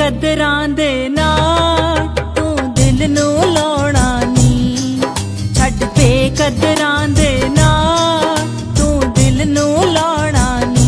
कदरां दे नाल तू दिल नू लाउणा नी, छड्ड पे कदरां दे नाल तू दिल नू लाउणा नी।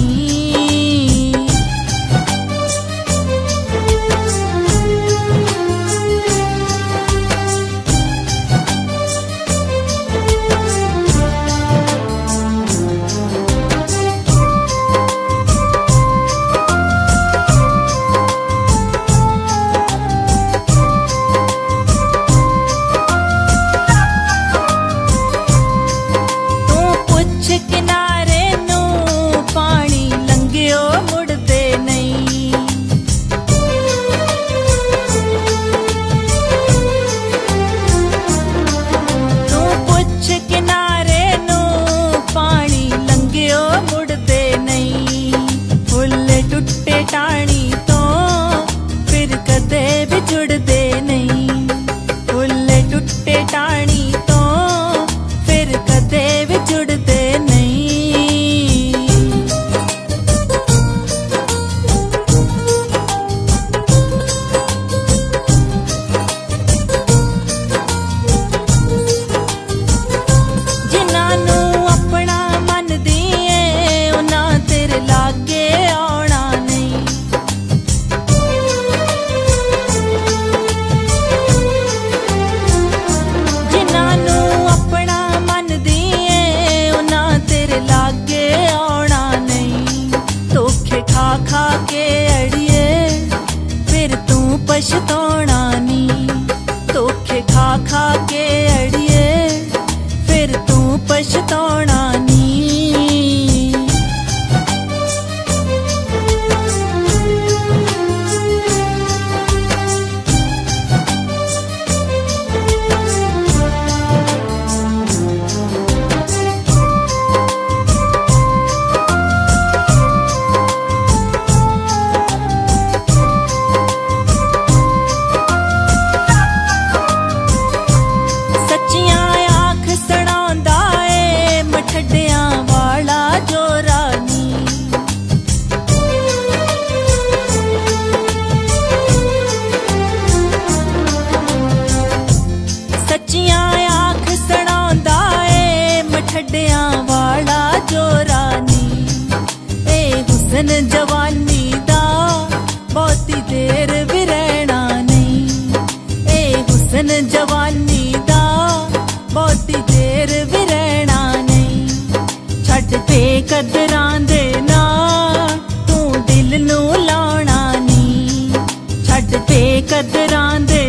किनारे नू पानी लंघियो मुड़दे नहीं, तू पुछ किनारे नू पानी लंघियो मुड़दे नहीं। फुल टुटे टाणी तो फिर कदे भी जुड़दे नहीं, फुल टुटे टाणी तो फिर कदे भी जुड़दे नहीं। जिन्हां नू अपना मनदी ऐ उन्हां तेरे लागे आउणा नहीं, जिन्हां नू अपना मनदी ऐ उन्हां तेरे लागे आउणा नहीं। धोखे खा खा के अड़िए फिर तू पछताउणा नी, धोखे खा खा के अड़िए फिर तू पछताउणा नी। सच्चियां आख सड़ाउंदा ए मठड्डियां वाला जोरा नी, सच्चियां आख सड़ाउंदा ए मठड्डियां वाला जोरा नी। ए हुसन जवानी दा बहुती देर भी रहना नहीं, ए हुसन जवानी दा बहुती देर भी रहना नहीं। छड्ड पे कदरां दे नाल तू दिल नू लाउणा नी, छड्ड पे कदरां दे